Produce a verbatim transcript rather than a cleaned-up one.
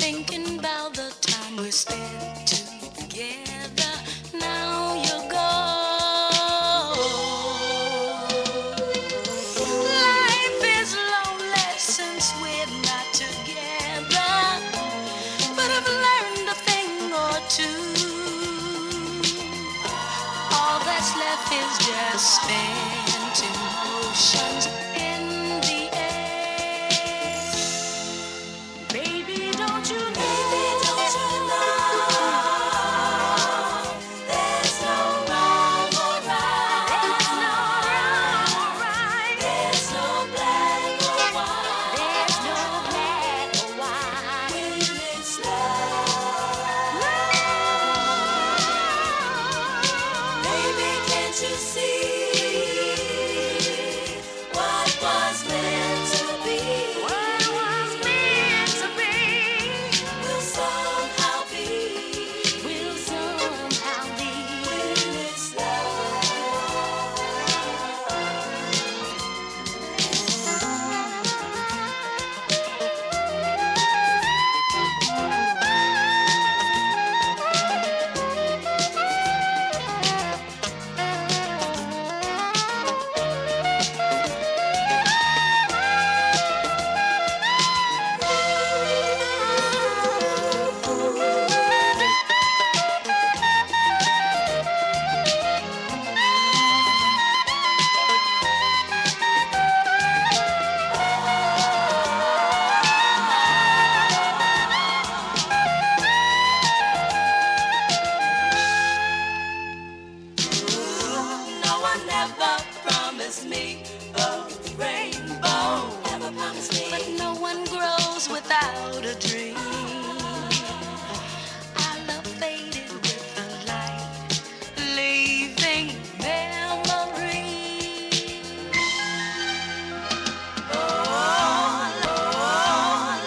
thinking about the time we spent together. Now you're gone. Life is lonely since we're not together, but I've learned a thing or two. All that's left is just spent emotions in the air. Baby, don't you know? Baby, don't you know? There's no wrong or right. There's no wrong or right. There's no black or white. There's no black or white. When it's love. Baby, can't you see? What was meant to be? What was meant to be will somehow be. Will somehow be. When it's love. No one ever promised me a rainbow. Never promised me. But no one grows without a dream.